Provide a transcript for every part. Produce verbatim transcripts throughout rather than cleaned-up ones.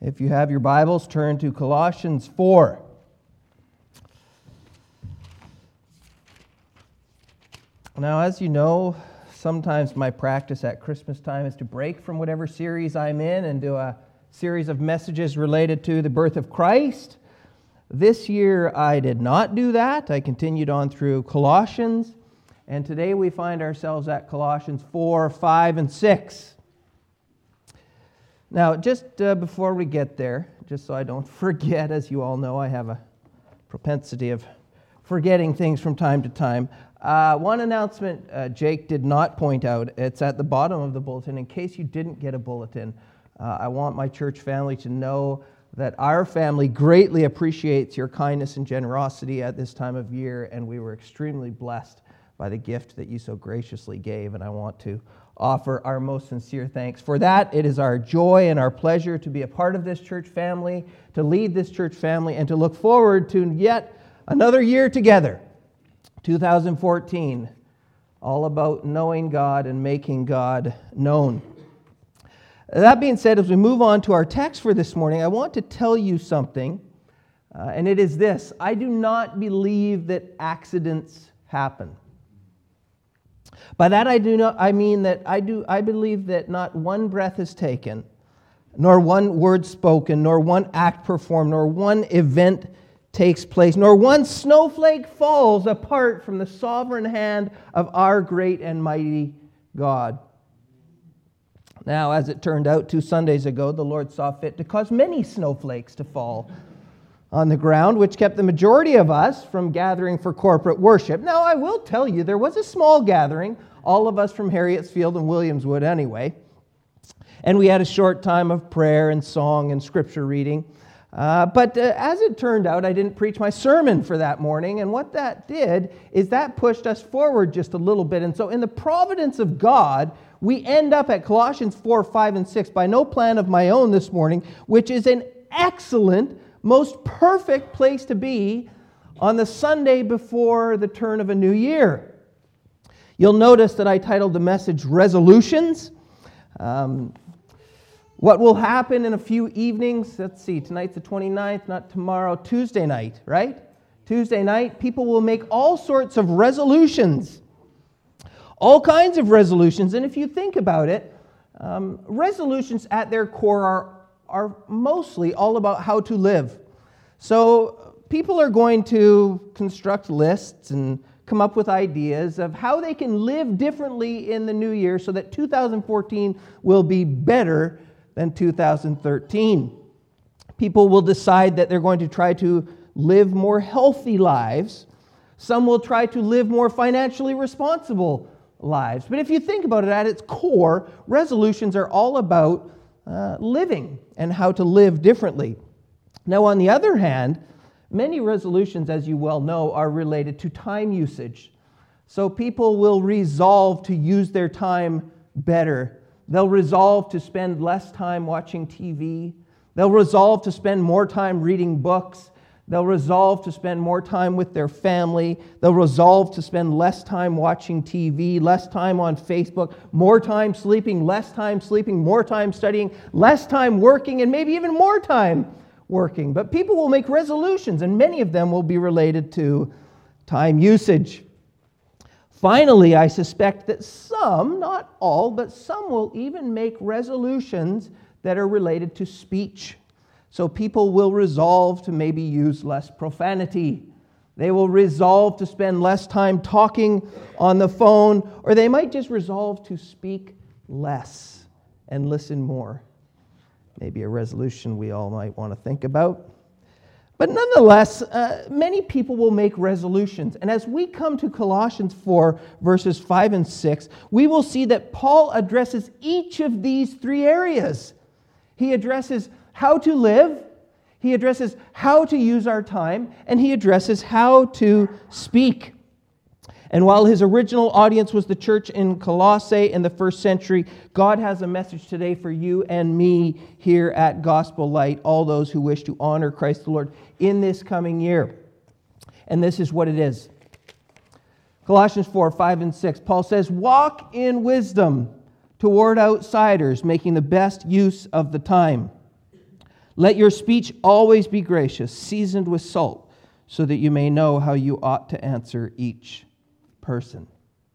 If you have your Bibles, turn to Colossians four. Now, as you know, sometimes my practice at Christmas time is to break from whatever series I'm in and do a series of messages related to the birth of Christ. This year, I did not do that. I continued on through Colossians, and today we find ourselves at Colossians four, five, and six. Now, just uh, before we get there, just so I don't forget, as you all know, I have a propensity of forgetting things from time to time. Uh, one announcement uh, Jake did not point out. It's at the bottom of the bulletin. In case you didn't get a bulletin, uh, I want my church family to know that our family greatly appreciates your kindness and generosity at this time of year, and we were extremely blessed by the gift that you so graciously gave, and I want to offer our most sincere thanks for that. It is our joy and our pleasure to be a part of this church family, to lead this church family, and to look forward to yet another year together. two thousand fourteen, all about knowing God and making God known. That being said, as we move on to our text for this morning, I want to tell you something, uh, and it is this. I do not believe that accidents happen. By that I do not I mean that I do I believe that not one breath is taken, nor one word spoken, nor one act performed, nor one event takes place, nor one snowflake falls apart from the sovereign hand of our great and mighty God. Now, as it turned out two Sundays ago, the Lord saw fit to cause many snowflakes to fall on the ground, which kept the majority of us from gathering for corporate worship. Now, I will tell you, there was a small gathering, all of us from Harrietsfield and Williamswood anyway, and we had a short time of prayer and song and scripture reading. Uh, but uh, as it turned out, I didn't preach my sermon for that morning, and what that did is that pushed us forward just a little bit. And so in the providence of God, we end up at Colossians four, five, and six by no plan of my own this morning, which is an excellent, most perfect place to be on the Sunday before the turn of a new year. You'll notice that I titled the message Resolutions. Um, what will happen in a few evenings? Let's see, tonight's the twenty-ninth, not tomorrow, Tuesday night, right? Tuesday night, people will make all sorts of resolutions. All kinds of resolutions. And if you think about it, um, resolutions at their core are are mostly all about how to live. So people are going to construct lists and come up with ideas of how they can live differently in the new year so that two thousand fourteen will be better than two thousand thirteen. People will decide that they're going to try to live more healthy lives. Some will try to live more financially responsible lives. But if you think about it at its core, resolutions are all about Uh, living and how to live differently. Now, on the other hand, many resolutions, as you well know, are related to time usage. So people will resolve to use their time better. They'll resolve to spend less time watching T V. They'll resolve to spend more time reading books. They'll resolve to spend more time with their family. They'll resolve to spend less time watching T V, less time on Facebook, more time sleeping, less time sleeping, more time studying, less time working, and maybe even more time working. But people will make resolutions, and many of them will be related to time usage. Finally, I suspect that some, not all, but some will even make resolutions that are related to speech. So people will resolve to maybe use less profanity. They will resolve to spend less time talking on the phone, or they might just resolve to speak less and listen more. Maybe a resolution we all might want to think about. But nonetheless, uh, many people will make resolutions. And as we come to Colossians four, verses five and six, we will see that Paul addresses each of these three areas. He addresses how to live, he addresses how to use our time, and he addresses how to speak. And while his original audience was the church in Colossae in the first century, God has a message today for you and me here at Gospel Light, all those who wish to honor Christ the Lord in this coming year. And this is what it is. Colossians four, five, and six, Paul says, "Walk in wisdom toward outsiders, making the best use of the time. Let your speech always be gracious, seasoned with salt, so that you may know how you ought to answer each person.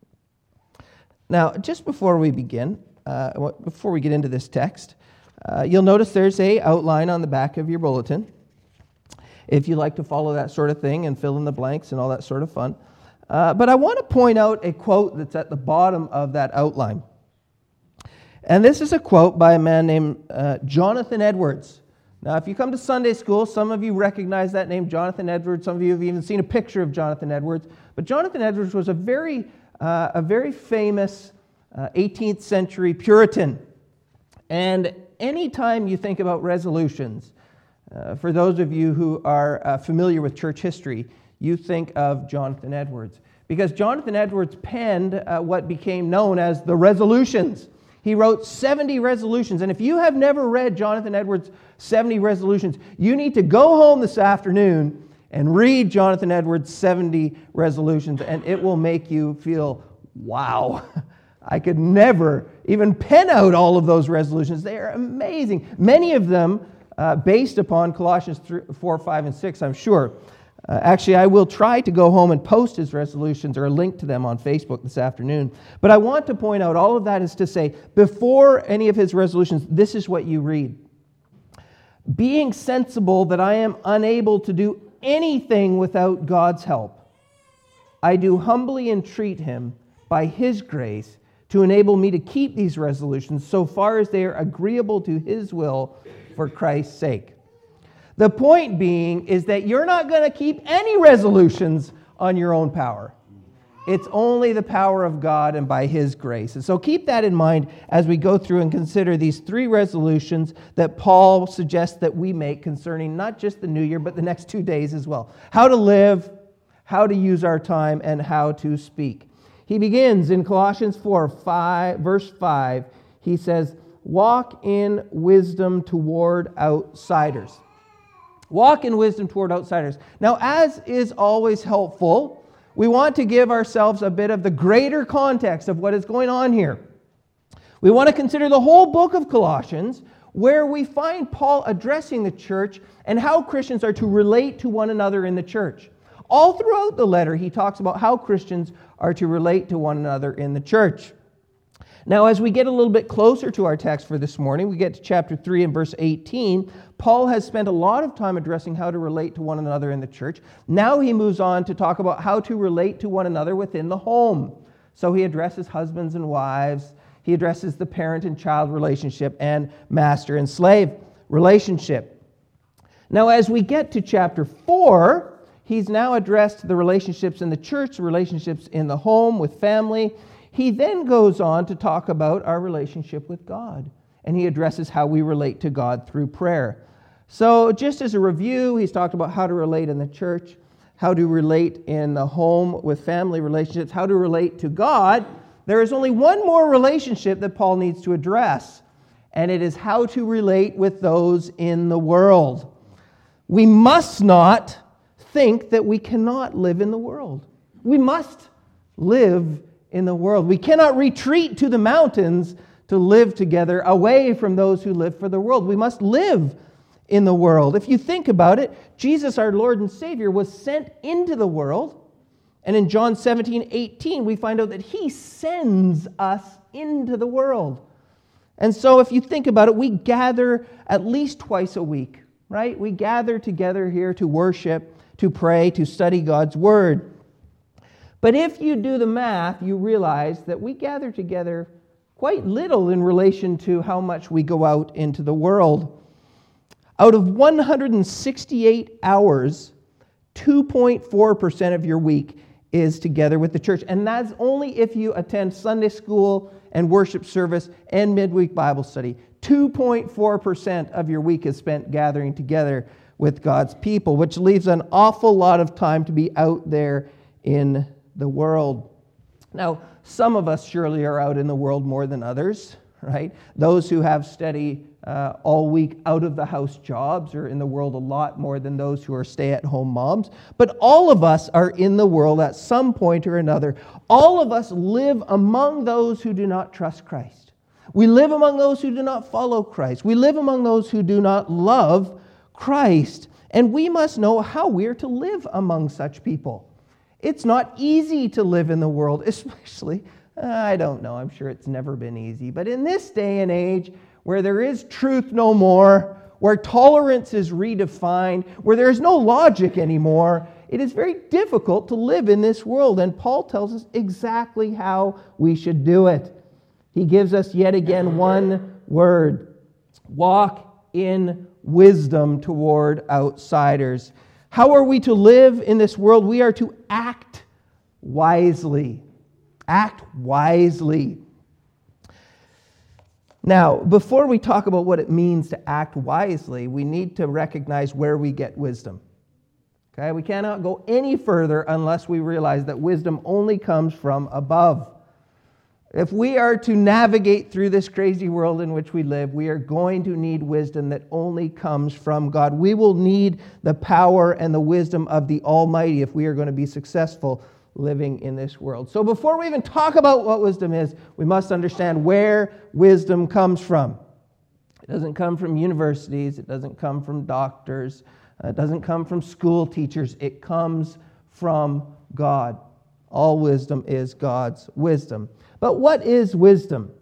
Now, just before we begin, uh, before we get into this text, uh, you'll notice there's a outline on the back of your bulletin. If you like to follow that sort of thing and fill in the blanks and all that sort of fun. Uh, but I want to point out a quote that's at the bottom of that outline. And this is a quote by a man named uh, Jonathan Edwards. Now, if you come to Sunday school, some of you recognize that name, Jonathan Edwards. Some of you have even seen a picture of Jonathan Edwards. But Jonathan Edwards was a very, uh, a very famous uh, eighteenth century Puritan. And anytime you think about resolutions, uh, for those of you who are uh, familiar with church history, you think of Jonathan Edwards. Because Jonathan Edwards penned uh, what became known as the Resolutions. He wrote seventy resolutions. And if you have never read Jonathan Edwards' seventy resolutions, you need to go home this afternoon and read Jonathan Edwards' seventy resolutions, and it will make you feel, wow, I could never even pen out all of those resolutions. They are amazing. Many of them uh, based upon Colossians three, four, five, and six, I'm sure. Uh, actually, I will try to go home and post his resolutions or a link to them on Facebook this afternoon. But I want to point out, all of that is to say, before any of his resolutions, this is what you read. Being sensible that I am unable to do anything without God's help, I do humbly entreat him by his grace to enable me to keep these resolutions so far as they are agreeable to his will for Christ's sake. The point being is that you're not going to keep any resolutions on your own power. It's only the power of God and by his grace. And so keep that in mind as we go through and consider these three resolutions that Paul suggests that we make concerning not just the new year, but the next two days as well. How to live, how to use our time, and how to speak. He begins in Colossians four, five, verse five. He says, walk in wisdom toward outsiders. Walk in wisdom toward outsiders. Now, as is always helpful, we want to give ourselves a bit of the greater context of what is going on here. We want to consider the whole book of Colossians, where we find Paul addressing the church and how Christians are to relate to one another in the church. All throughout the letter, he talks about how Christians are to relate to one another in the church. Now, as we get a little bit closer to our text for this morning, we get to chapter three and verse eighteen. Paul has spent a lot of time addressing how to relate to one another in the church. Now he moves on to talk about how to relate to one another within the home. So he addresses husbands and wives. He addresses the parent and child relationship and master and slave relationship. Now, as we get to chapter four, he's now addressed the relationships in the church, the relationships in the home with family. He then goes on to talk about our relationship with God, and he addresses how we relate to God through prayer. So just as a review, he's talked about how to relate in the church, how to relate in the home with family relationships, how to relate to God. There is only one more relationship that Paul needs to address, and it is how to relate with those in the world. We must not think that we cannot live in the world. We must live in the world. We cannot retreat to the mountains to live together away from those who live for the world. We must live in the world. If you think about it, Jesus, our Lord and Savior, was sent into the world. And in John seventeen, eighteen, we find out that he sends us into the world. And so if you think about it, we gather at least twice a week, right? We gather together here to worship, to pray, to study God's Word. But if you do the math, you realize that we gather together quite little in relation to how much we go out into the world. Out of one hundred sixty-eight hours, two point four percent of your week is together with the church. And that's only if you attend Sunday school and worship service and midweek Bible study. two point four percent of your week is spent gathering together with God's people, which leaves an awful lot of time to be out there in the world. Now, some of us surely are out in the world more than others, right? Those who have steady uh, all week out of the house jobs are in the world a lot more than those who are stay-at-home moms. But all of us are in the world at some point or another. All of us live among those who do not trust Christ. We live among those who do not follow Christ. We live among those who do not love Christ. And we must know how we are to live among such people. It's not easy to live in the world, especially, I don't know, I'm sure it's never been easy. But in this day and age, where there is truth no more, where tolerance is redefined, where there is no logic anymore, it is very difficult to live in this world. And Paul tells us exactly how we should do it. He gives us yet again one word: walk in wisdom toward outsiders. How are we to live in this world? We are to act wisely. Act wisely. Now, before we talk about what it means to act wisely, we need to recognize where we get wisdom. Okay? We cannot go any further unless we realize that wisdom only comes from above. If we are to navigate through this crazy world in which we live, we are going to need wisdom that only comes from God. We will need the power and the wisdom of the Almighty if we are going to be successful living in this world. So before we even talk about what wisdom is, we must understand where wisdom comes from. It doesn't come from universities. It doesn't come from doctors. It doesn't come from school teachers. It comes from God. All wisdom is God's wisdom. But what is wisdom?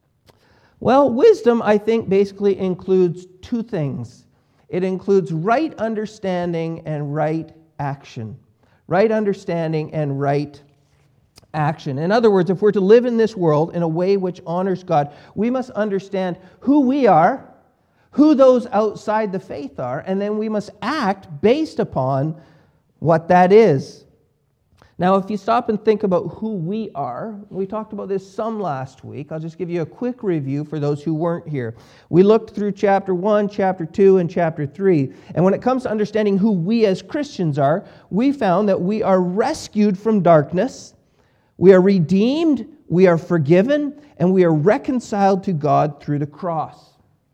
Well, wisdom, I think, basically includes two things. It includes right understanding and right action. Right understanding and right action. In other words, if we're to live in this world in a way which honors God, we must understand who we are, who those outside the faith are, and then we must act based upon what that is. Now, if you stop and think about who we are, we talked about this some last week. I'll just give you a quick review for those who weren't here. We looked through chapter one, chapter two, and chapter three. And when it comes to understanding who we as Christians are, we found that we are rescued from darkness, we are redeemed, we are forgiven, and we are reconciled to God through the cross.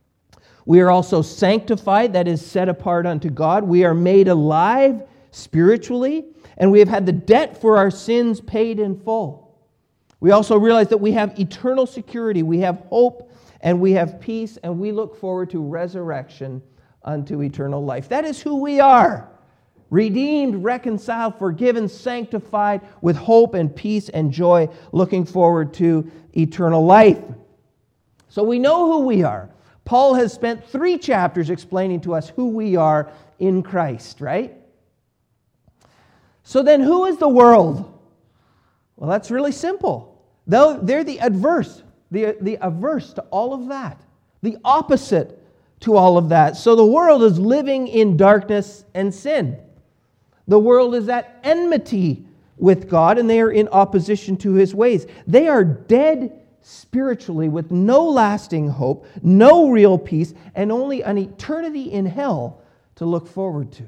We are also sanctified, that is, set apart unto God. We are made alive spiritually, and we have had the debt for our sins paid in full. We also realize that we have eternal security, we have hope, and we have peace, and we look forward to resurrection unto eternal life. That is who we are. Redeemed, reconciled, forgiven, sanctified, with hope and peace and joy, looking forward to eternal life. So we know who we are. Paul has spent three chapters explaining to us who we are in Christ, right? So then who is the world? Well, that's really simple. Though they're the adverse, the, the averse to all of that, the opposite to all of that. So the world is living in darkness and sin. The world is at enmity with God, and they are in opposition to His ways. They are dead spiritually with no lasting hope, no real peace, and only an eternity in hell to look forward to.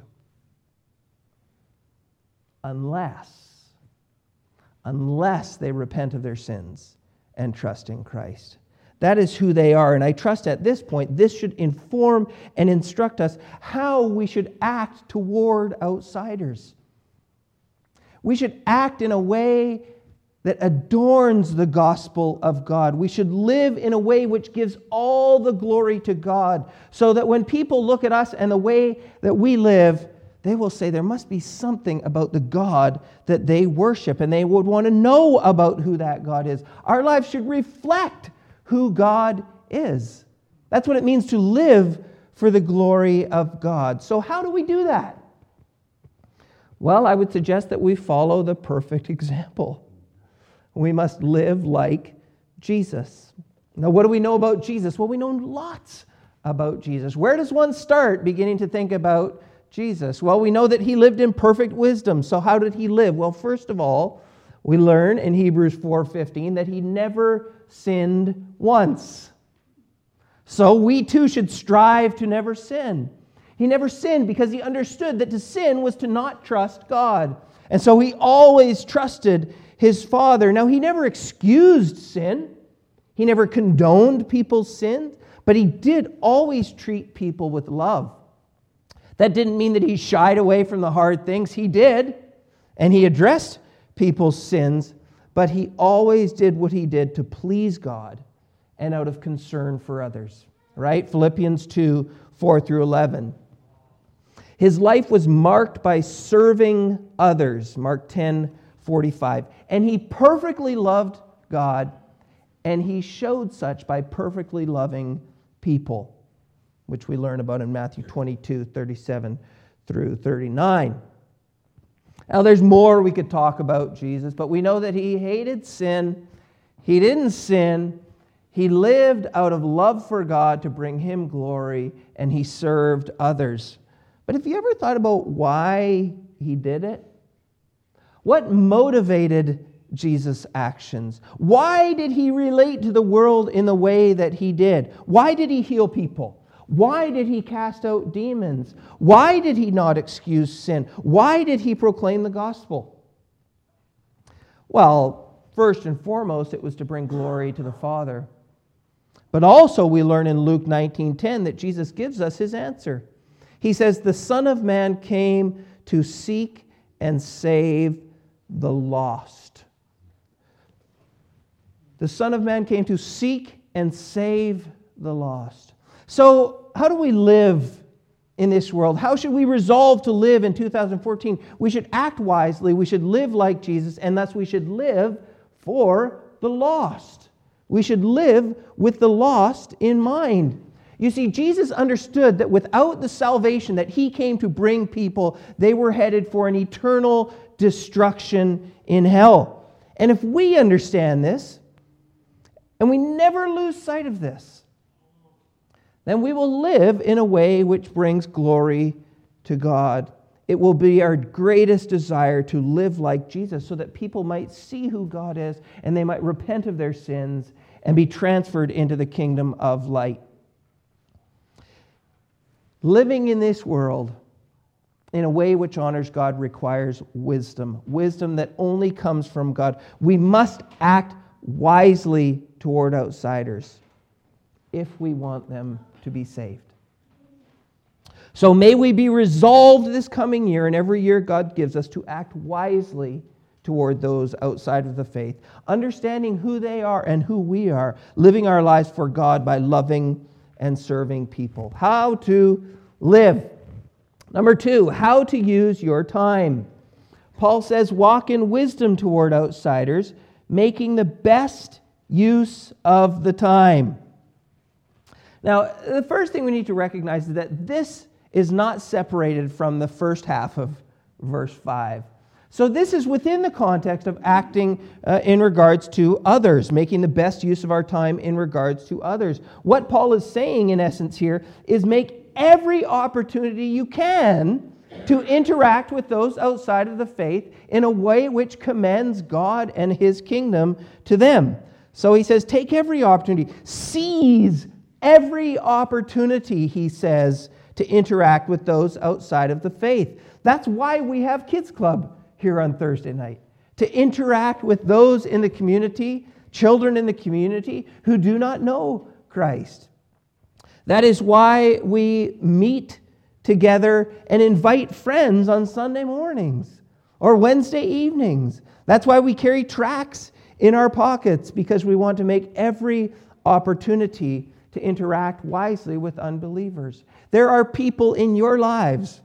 Unless, unless they repent of their sins and trust in Christ. That is who they are. And I trust at this point, this should inform and instruct us how we should act toward outsiders. We should act in a way that adorns the gospel of God. We should live in a way which gives all the glory to God, so that when people look at us and the way that we live, they will say there must be something about the God that they worship, and they would want to know about who that God is. Our lives should reflect who God is. That's what it means to live for the glory of God. So how do we do that? Well, I would suggest that we follow the perfect example. We must live like Jesus. Now, what do we know about Jesus? Well, we know lots about Jesus. Where does one start beginning to think about Jesus? Well, we know that He lived in perfect wisdom. So how did He live? Well, first of all, we learn in Hebrews four fifteen that He never sinned once. So we too should strive to never sin. He never sinned because He understood that to sin was to not trust God. And so He always trusted His Father. Now, He never excused sin. He never condoned people's sins, but He did always treat people with love. That didn't mean that He shied away from the hard things. He did, and He addressed people's sins, but He always did what He did to please God and out of concern for others. Right? Philippians two, four through eleven. His life was marked by serving others. Mark ten, forty-five. And he perfectly loved God, and he showed such by perfectly loving people, which we learn about in Matthew twenty-two, thirty-seven through thirty-nine. Now, there's more we could talk about Jesus, but we know that he hated sin. He didn't sin. He lived out of love for God to bring him glory, and he served others. But have you ever thought about why he did it? What motivated Jesus' actions? Why did he relate to the world in the way that he did? Why did he heal people? Why did he cast out demons? Why did he not excuse sin? Why did he proclaim the gospel? Well, first and foremost, it was to bring glory to the Father. But also we learn in Luke nineteen ten that Jesus gives us his answer. He says, "The Son of Man came to seek and save the lost." The Son of Man came to seek and save the lost. So, how do we live in this world? How should we resolve to live in two thousand fourteen? We should act wisely, we should live like Jesus, and thus we should live for the lost. We should live with the lost in mind. You see, Jesus understood that without the salvation that he came to bring people, they were headed for an eternal destruction in hell. And if we understand this, and we never lose sight of this, then we will live in a way which brings glory to God. It will be our greatest desire to live like Jesus so that people might see who God is and they might repent of their sins and be transferred into the kingdom of light. Living in this world in a way which honors God requires wisdom, wisdom that only comes from God. We must act wisely toward outsiders if we want them to be saved. So may we be resolved this coming year and every year God gives us to act wisely toward those outside of the faith, understanding who they are and who we are, living our lives for God by loving and serving people. How to live. Number two, how to use your time. Paul says, walk in wisdom toward outsiders, making the best use of the time. Now, the first thing we need to recognize is that this is not separated from the first half of verse five. So this is within the context of acting uh, in regards to others, making the best use of our time in regards to others. What Paul is saying, in essence here, is make every opportunity you can to interact with those outside of the faith in a way which commends God and his kingdom to them. So he says, take every opportunity. Seize every opportunity, he says, to interact with those outside of the faith. That's why we have Kids Club here on Thursday night, to interact with those in the community, children in the community who do not know Christ. That is why we meet together and invite friends on Sunday mornings or Wednesday evenings. That's why we carry tracts in our pockets, because we want to make every opportunity to interact wisely with unbelievers. There are people in your lives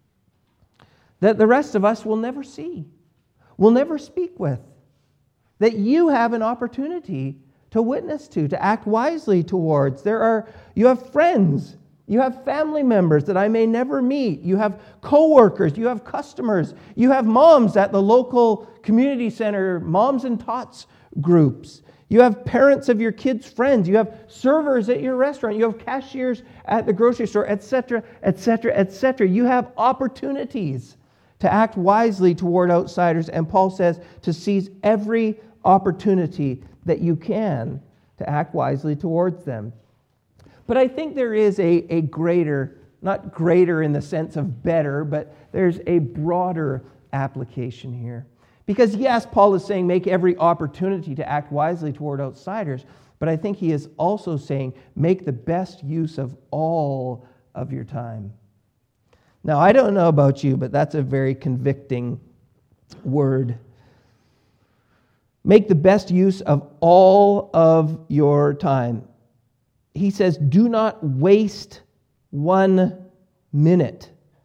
that the rest of us will never see, will never speak with, that you have an opportunity to witness to, to act wisely towards. There are, you have friends, you have family members that I may never meet, you have coworkers, you have customers, you have moms at the local community center, moms and tots groups. You have parents of your kids' friends. You have servers at your restaurant. You have cashiers at the grocery store, et cetera, et cetera, et cetera. You have opportunities to act wisely toward outsiders. And Paul says to seize every opportunity that you can to act wisely towards them. But I think there is a, a greater, not greater in the sense of better, but there's a broader application here. Because yes, Paul is saying make every opportunity to act wisely toward outsiders, but I think he is also saying make the best use of all of your time. Now, I don't know about you, but that's a very convicting word. Make the best use of all of your time. He says, do not waste one minute.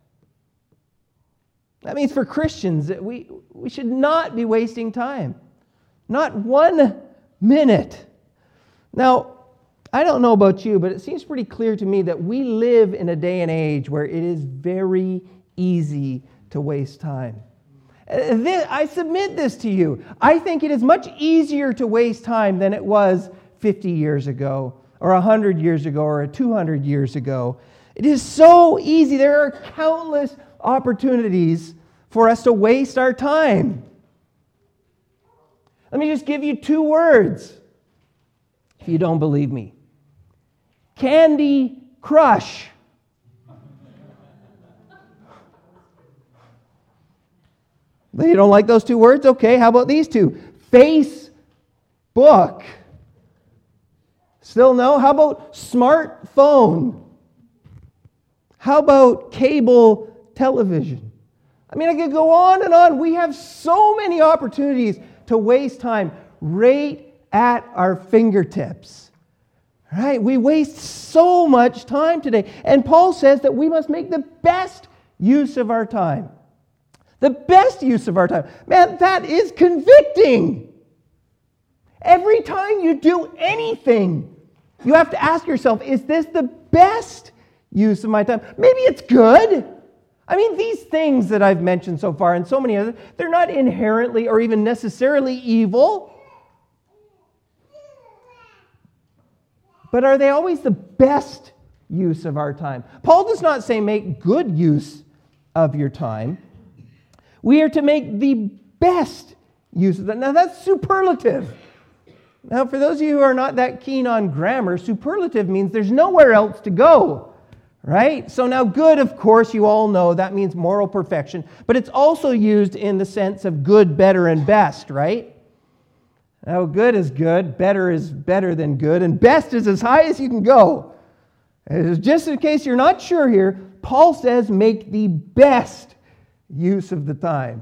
That means for Christians that we, we should not be wasting time. Not one minute. Now, I don't know about you, but it seems pretty clear to me that we live in a day and age where it is very easy to waste time. I submit this to you. I think it is much easier to waste time than it was fifty years ago, or one hundred years ago, or two hundred years ago. It is so easy. There are countless opportunities for us to waste our time. Let me just give you two words, if you don't believe me. Candy Crush. You don't like those two words? Okay, how about these two? Facebook. Still no? How about smartphone? How about cable television? I mean, I could go on and on. We have so many opportunities to waste time right at our fingertips. Right? We waste so much time today. And Paul says that we must make the best use of our time. The best use of our time. Man, that is convicting. Every time you do anything, you have to ask yourself, is this the best use of my time? Maybe it's good. I mean, these things that I've mentioned so far and so many others, they're not inherently or even necessarily evil. But are they always the best use of our time? Paul does not say make good use of your time. We are to make the best use of that. Now, that's superlative. Now, for those of you who are not that keen on grammar, superlative means there's nowhere else to go, right? So now good, of course, you all know that means moral perfection, but it's also used in the sense of good, better, and best, right? Now, good is good, better is better than good, and best is as high as you can go. And just in case you're not sure here, Paul says make the best use of the time.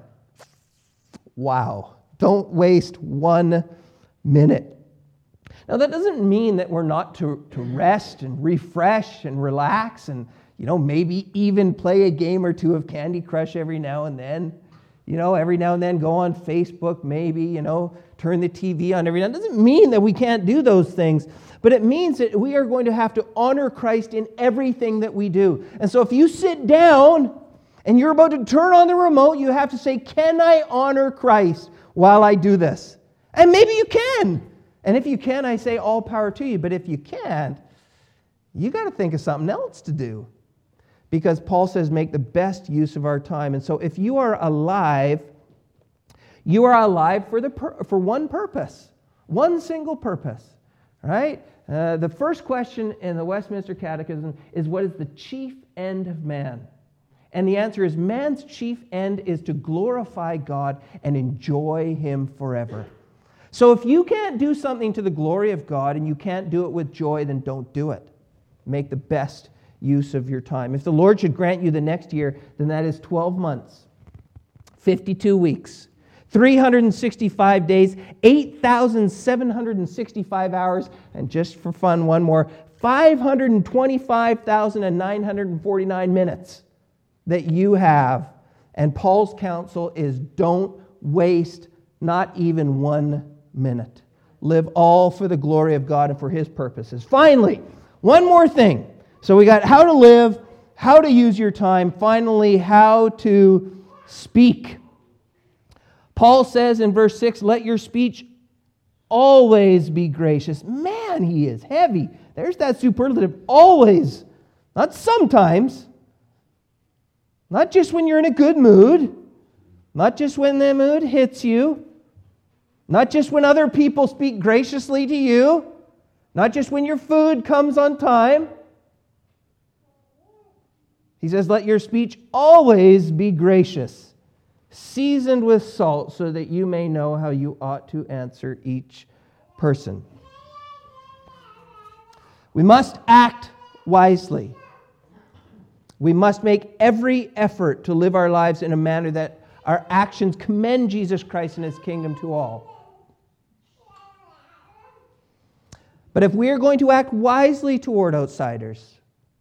Wow. Don't waste one minute. Now, that doesn't mean that we're not to, to rest and refresh and relax and, you know, maybe even play a game or two of Candy Crush every now and then. You know, every now and then go on Facebook, maybe, you know, turn the T V on every now and then. It doesn't mean that we can't do those things, but it means that we are going to have to honor Christ in everything that we do. And so if you sit down and you're about to turn on the remote, you have to say, can I honor Christ while I do this? And maybe you can. And if you can, I say all power to you. But if you can't, you got to think of something else to do. Because Paul says make the best use of our time. And so if you are alive, you are alive for, the pur- for one purpose. One single purpose. Right? Uh, the first question in the Westminster Catechism is, what is the chief end of man? And the answer is, man's chief end is to glorify God and enjoy Him forever. So if you can't do something to the glory of God and you can't do it with joy, then don't do it. Make the best use of your time. If the Lord should grant you the next year, then that is twelve months, fifty-two weeks, three hundred sixty-five days, eight thousand seven hundred sixty-five hours, and just for fun, one more, five hundred twenty-five thousand nine hundred forty-nine minutes. That you have. And Paul's counsel is don't waste not even one minute. Live all for the glory of God and for His purposes. Finally, one more thing. So we got how to live, how to use your time, finally, how to speak. Paul says in verse six, let your speech always be gracious. Man, he is heavy. There's that superlative, always. Not sometimes. Not just when you're in a good mood. Not just when the mood hits you. Not just when other people speak graciously to you. Not just when your food comes on time. He says, let your speech always be gracious, seasoned with salt, so that you may know how you ought to answer each person. We must act wisely. We must make every effort to live our lives in a manner that our actions commend Jesus Christ and His kingdom to all. But if we are going to act wisely toward outsiders,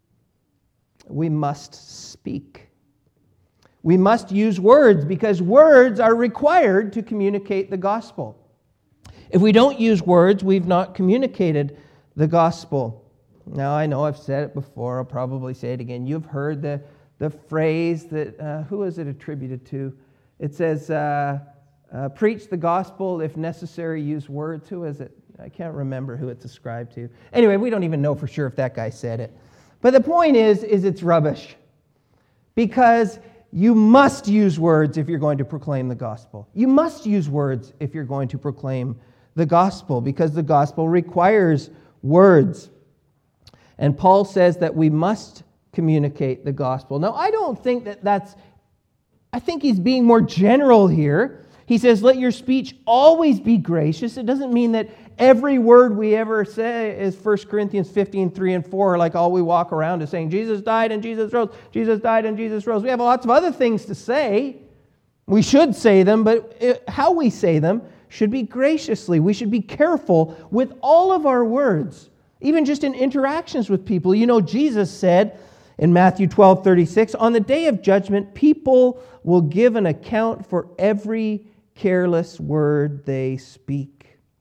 we must speak. We must use words because words are required to communicate the gospel. If we don't use words, we've not communicated the gospel. Now, I know I've said it before. I'll probably say it again. You've heard the, the phrase that, uh, who is it attributed to? It says, uh, uh, preach the gospel, if necessary, use words. Who is it? I can't remember who it's ascribed to. Anyway, we don't even know for sure if that guy said it. But the point is, is it's rubbish. Because you must use words if you're going to proclaim the gospel. You must use words if you're going to proclaim the gospel, because the gospel requires words. And Paul says that we must communicate the gospel. Now, I don't think that that's, I think he's being more general here. He says, let your speech always be gracious. It doesn't mean that every word we ever say is First Corinthians fifteen, three and four, like all we walk around is saying, Jesus died and Jesus rose, Jesus died and Jesus rose. We have lots of other things to say. We should say them, but it, how we say them should be graciously. We should be careful with all of our words, even just in interactions with people. You know, Jesus said in Matthew twelve, thirty-six, on the day of judgment, people will give an account for every careless word they speak.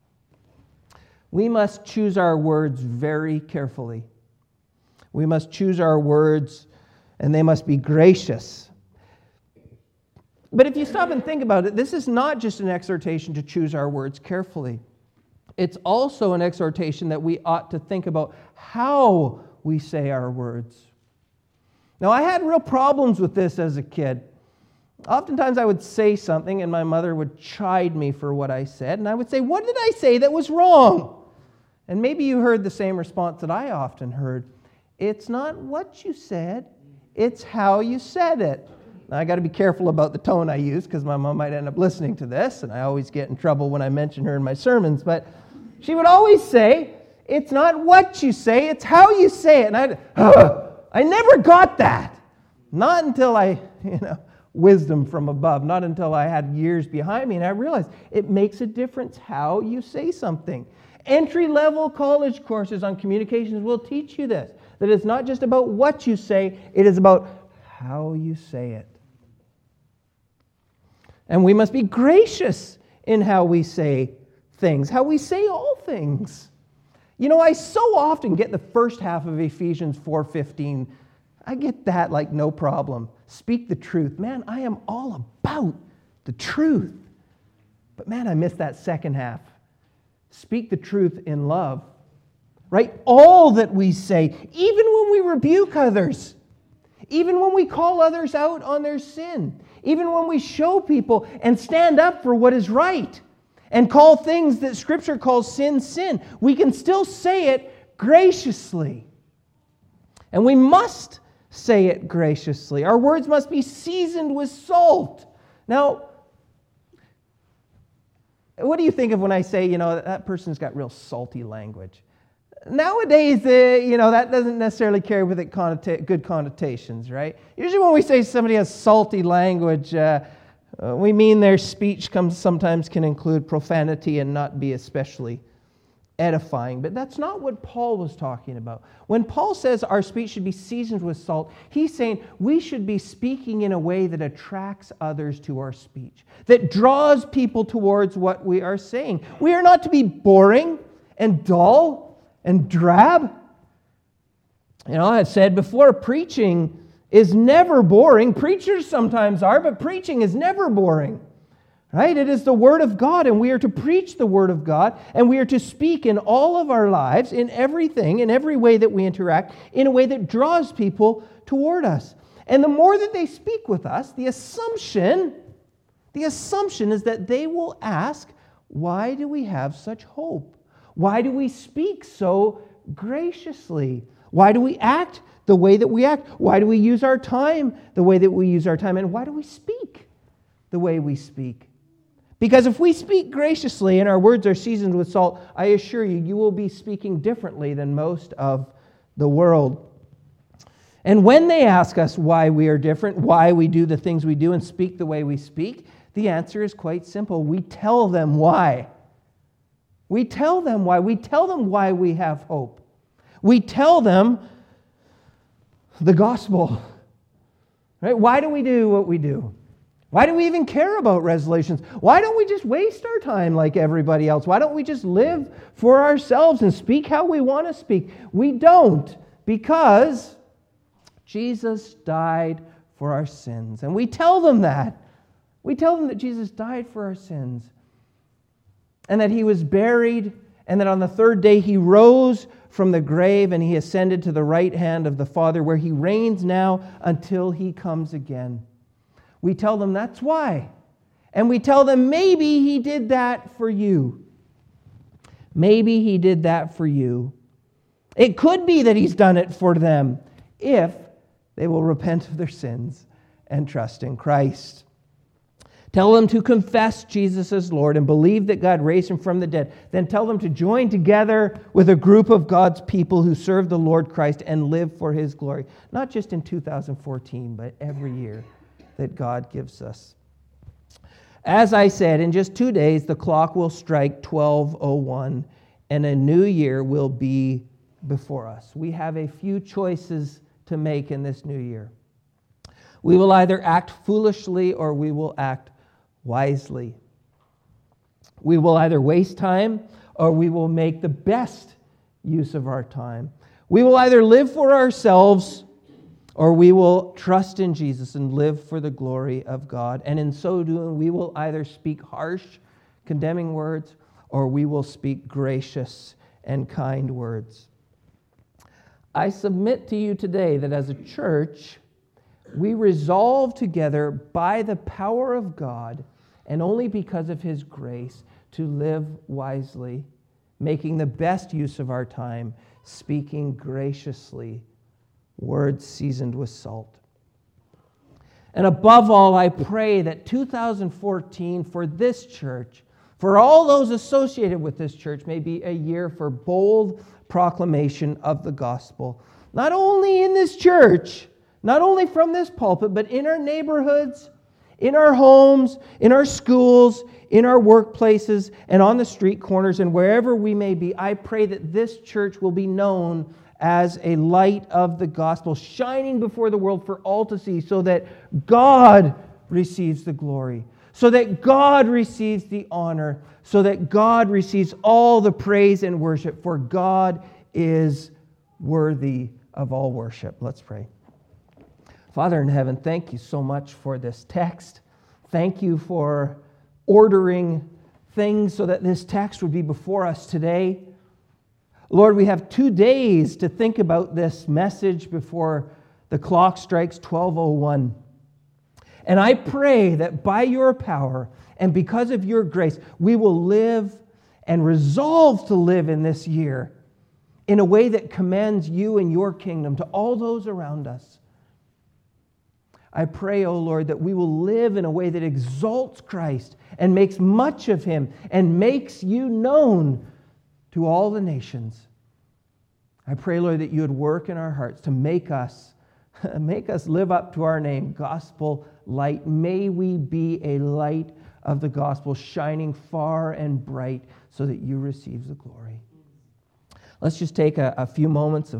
We must choose our words very carefully. We must choose our words, and they must be gracious. But if you stop and think about it, this is not just an exhortation to choose our words carefully. It's also an exhortation that we ought to think about how we say our words. Now, I had real problems with this as a kid. Oftentimes I would say something and my mother would chide me for what I said, and I would say, what did I say that was wrong? And maybe you heard the same response that I often heard. It's not what you said, it's how you said it. Now, I got to be careful about the tone I use because my mom might end up listening to this, and I always get in trouble when I mention her in my sermons, but she would always say, it's not what you say, it's how you say it. And I'd, oh, I never got that. Not until I, you know, wisdom from above, not until I had years behind me, and I realized it makes a difference how you say something. Entry-level college courses on communications will teach you this, that it's not just about what you say, it is about how you say it. And we must be gracious in how we say things, how we say all things. You know, I so often get the first half of Ephesians four fifteen. I get that like no problem. Speak the truth. Man, I am all about the truth. But man, I miss that second half. Speak the truth in love. Right? All that we say, even when we rebuke others, even when we call others out on their sin, even when we show people and stand up for what is right and call things that Scripture calls sin, sin, we can still say it graciously. And we must say it graciously. Our words must be seasoned with salt. Now, what do you think of when I say, you know, that person's got real salty language? Nowadays, uh, you know, that doesn't necessarily carry with it connota- good connotations, right? Usually when we say somebody has salty language, uh, uh, we mean their speech comes sometimes can include profanity and not be especially edifying. But that's not what Paul was talking about. When Paul says our speech should be seasoned with salt, he's saying we should be speaking in a way that attracts others to our speech, that draws people towards what we are saying. We are not to be boring and dull and drab. You know, I've said before, preaching is never boring. Preachers sometimes are, but preaching is never boring. Right? It is the Word of God, and we are to preach the Word of God, and we are to speak in all of our lives, in everything, in every way that we interact, in a way that draws people toward us. And the more that they speak with us, the assumption, the assumption is that they will ask, why do we have such hope? Why do we speak so graciously? Why do we act the way that we act? Why do we use our time the way that we use our time? And why do we speak the way we speak? Because if we speak graciously and our words are seasoned with salt, I assure you, you will be speaking differently than most of the world. And when they ask us why we are different, why we do the things we do and speak the way we speak, the answer is quite simple. We tell them why. We tell them why. We tell them why we have hope. We tell them the gospel. Right? Why do we do what we do? Why do we even care about resolutions? Why don't we just waste our time like everybody else? Why don't we just live for ourselves and speak how we want to speak? We don't, because Jesus died for our sins. And we tell them that. We tell them that Jesus died for our sins, and that he was buried, and that on the third day he rose from the grave and he ascended to the right hand of the Father, where he reigns now until he comes again. We tell them that's why. And we tell them maybe he did that for you. Maybe he did that for you. It could be that he's done it for them if they will repent of their sins and trust in Christ. Tell them to confess Jesus as Lord and believe that God raised him from the dead. Then tell them to join together with a group of God's people who serve the Lord Christ and live for his glory. Not just in two thousand fourteen, but every year that God gives us. As I said, in just two days, the clock will strike twelve oh one, and a new year will be before us. We have a few choices to make in this new year. We will either act foolishly or we will act wisely. We will either waste time or we will make the best use of our time. We will either live for ourselves or we will trust in Jesus and live for the glory of God. And in so doing, we will either speak harsh, condemning words, or we will speak gracious and kind words. I submit to you today that as a church, we resolve together by the power of God and only because of his grace to live wisely, making the best use of our time, speaking graciously, words seasoned with salt. And above all, I pray that two thousand fourteen for this church, for all those associated with this church, may be a year for bold proclamation of the gospel, not only in this church, not only from this pulpit, but in our neighborhoods, in our homes, in our schools, in our workplaces, and on the street corners, and wherever we may be. I pray that this church will be known as a light of the gospel, shining before the world for all to see, so that God receives the glory, so that God receives the honor, so that God receives all the praise and worship, for God is worthy of all worship. Let's pray. Father in heaven, thank you so much for this text. Thank you for ordering things so that this text would be before us today. Lord, we have two days to think about this message before the clock strikes twelve oh one. And I pray that by your power and because of your grace, we will live and resolve to live in this year in a way that commends you and your kingdom to all those around us. I pray, O Lord, that we will live in a way that exalts Christ and makes much of him and makes you known to all the nations. I pray, Lord, that you would work in our hearts to make us, make us live up to our name, gospel light. May we be a light of the gospel, shining far and bright so that you receive the glory. Let's just take a, a few moments of